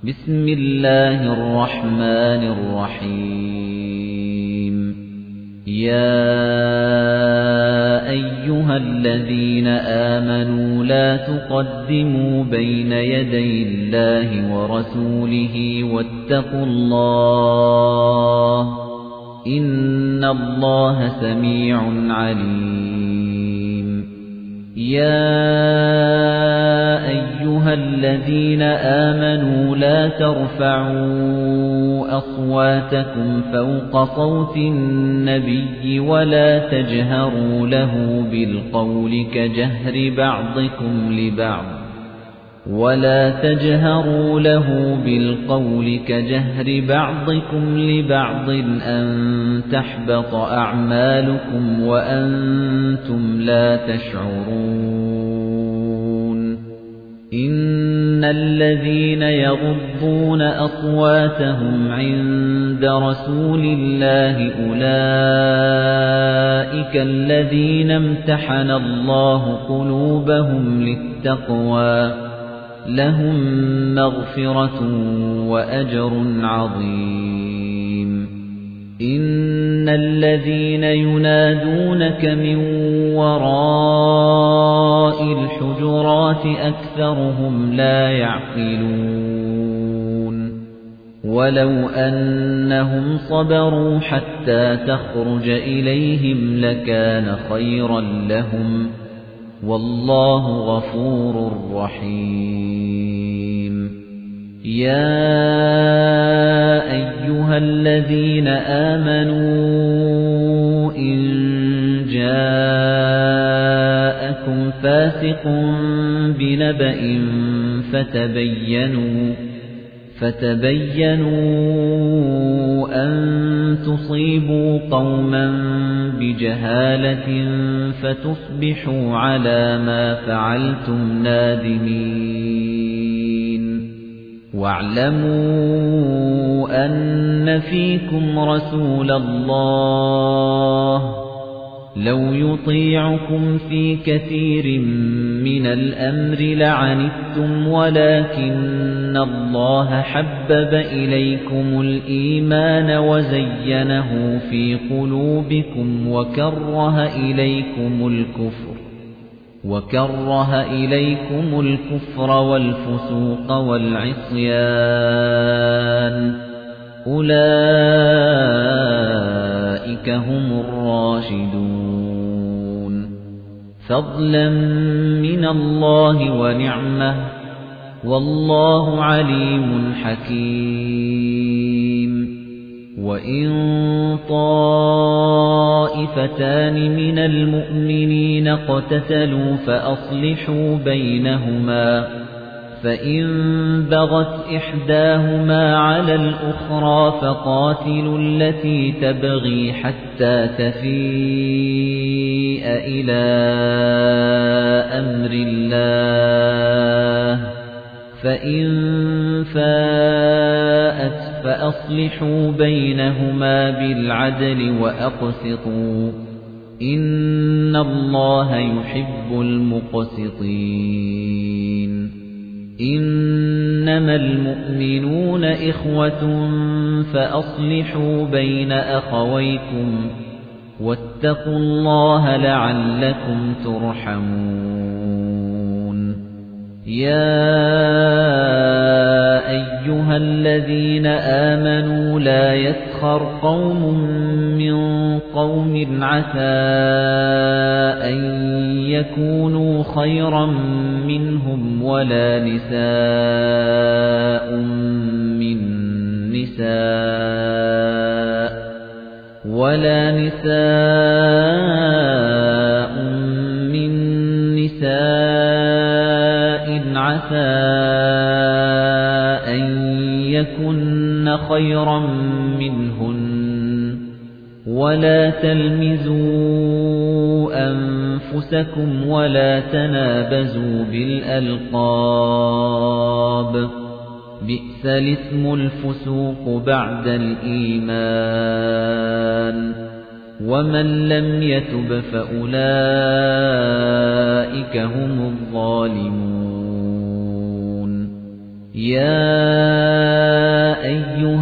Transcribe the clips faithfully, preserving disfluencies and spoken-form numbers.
بسم الله الرحمن الرحيم يا أيها الذين آمنوا لا تقدموا بين يدي الله ورسوله واتقوا الله إن الله سميع عليم يا أيها الذين آمنوا لا ترفعوا أصواتكم فوق صوت النبي ولا تجهروا له بالقول كجهر بعضكم لبعض ولا تجهروا له بالقول كجهر بعضكم لبعض أن تحبط أعمالكم وأنتم لا تشعرون إن الذين يغضون أصواتهم عند رسول الله أولئك الذين امتحن الله قلوبهم للتقوى لهم مغفرة وأجر عظيم إن الذين ينادونك من وراء الحجرات أكثرهم لا يعقلون ولو أنهم صبروا حتى تخرج إليهم لكان خيرا لهم والله غفور رحيم يا أيها الذين آمنوا إن جاءكم فاسق بنبأ فتبينوا فتبينوا أن تصيبوا قوما بجهالة فتصبحوا على ما فعلتم نادمين واعلموا أن فيكم رسول الله لو يطيعكم في كثير من الأمر لعنتم ولكن الله حبب إليكم الإيمان وزينه في قلوبكم وكره إليكم الكفر وكره إليكم الكفر والفسوق والعصيان أولئك هم الراشدون فضلا من الله ونعمة والله عليم حكيم وإن طائفتان من المؤمنين اقتتلوا فأصلحوا بينهما فإن بغت إحداهما على الأخرى فقاتلوا التي تبغي حتى تفيء إلى أمر الله فإن فاءت فأصلحوا بينهما بالعدل وأقسطوا إن الله يحب المقسطين إنما المؤمنون إخوة فأصلحوا بين أخويكم واتقوا الله لعلكم ترحمون يا أيها الذين آمنوا لا يسخر قوم من قوم عسى أن يكونوا خيرا منهم ولا نساء من نساء ولا نساء من نساء عسى أن يكن خيرا منهن ولا تلمزوا أنفسكم ولا تنابزوا بالألقاب بئس الاسم الفسوق بعد الإيمان ومن لم يتب فأولئك هم الظالمون يا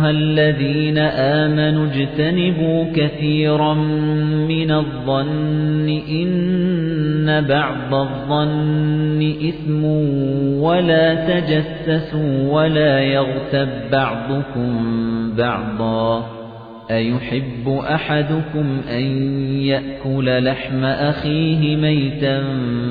أَيُّهَا الَّذِينَ آمَنُوا اجْتَنِبُوا كَثِيرًا مِنَ الظَّنِّ إِنَّ بَعْضَ الظَّنِّ إِثْمٌ وَلَا تَجَسَّسُوا وَلَا يَغْتَبْ بَعْضُكُم بَعْضًا أَيُحِبُّ أَحَدُكُمْ أَن يَأْكُلَ لَحْمَ أَخِيهِ مَيْتًا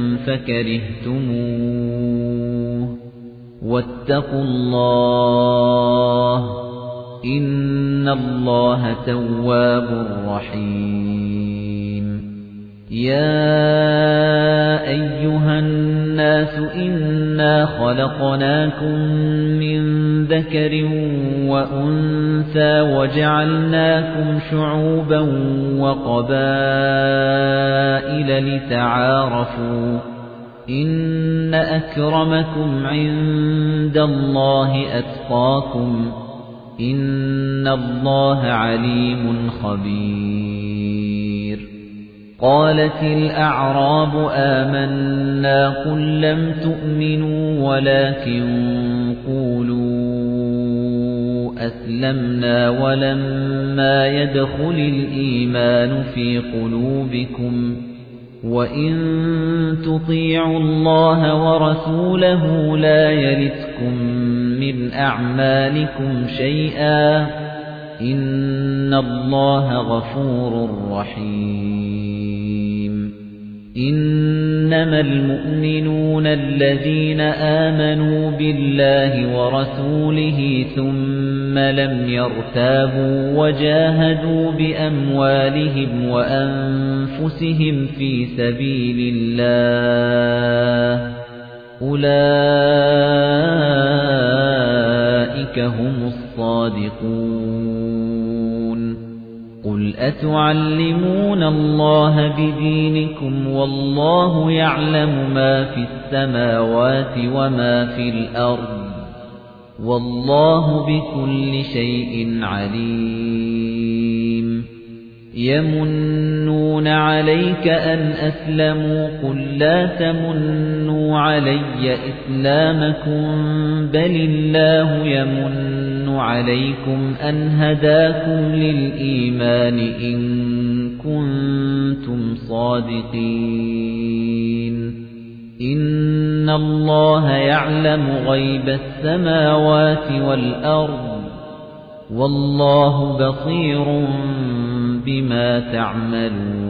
فَكَرِهْتُمُوهُ وَاتَّقُوا اللَّهَ إِنَّ اللَّهَ تَوَّابٌ رَّحِيمٌ يَا أَيُّهَا النَّاسُ إِنَّا خَلَقْنَاكُم مِّن ذَكَرٍ وَأُنثَىٰ وَجَعَلْنَاكُمْ شُعُوبًا وَقَبَائِلَ لِتَعَارَفُوا إِنَّ أَكْرَمَكُمْ عِندَ اللَّهِ أَتْقَاكُمْ إِنَّ اللَّهَ عَلِيمٌ خَبِيرٌ قَالَتِ الْأَعْرَابُ آمَنَّا قُل لَّمْ تُؤْمِنُوا وَلَكِن قُولُوا أَسْلَمْنَا وَلَمَّا يَدْخُلِ الْإِيمَانُ فِي قُلُوبِكُمْ وَإِن تُطِيعُوا اللَّهَ وَرَسُولَهُ لَا يَلِتْكُم مِّنْ أَعْمَالِكُمْ شَيْئًا إِنَّ اللَّهَ غَفُورٌ رَّحِيمٌ إِنَّمَا الْمُؤْمِنُونَ الَّذِينَ آمَنُوا بِاللَّهِ وَرَسُولِهِ ثُمَّ لَمْ يَرْتَابُوا وَجَاهَدُوا بِأَمْوَالِهِمْ وَأَنفُسِهِمْ فِي سَبِيلِ اللَّهِ أُولَئِكَ هُمُ الصَّادِقُونَ قُلْ أَتُعَلِّمُونَ اللَّهَ بِدِينِكُمْ وَاللَّهُ يَعْلَمُ مَا فِي السَّمَاوَاتِ وَمَا فِي الْأَرْضِ وَاللَّهُ بِكُلِّ شَيْءٍ عَلِيمٌ يَمُنُّونَ عَلَيْكَ أَنْ أَسْلَمُوا قُل لَّا تَمُنُّوا عَلَيَّ إِسْلَامَكُمْ بَلِ اللَّهُ يَمُنُّ عَلَيْكُمْ أَنْ هَدَاكُمْ لِلْإِيمَانِ إِن كُنتُمْ صَادِقِينَ إِنَّ اللَّهَ يَعْلَمُ غَيْبَ السَّمَاوَاتِ وَالْأَرْضِ وَاللَّهُ بَصِيرٌ بِمَا تَعْمَلُونَ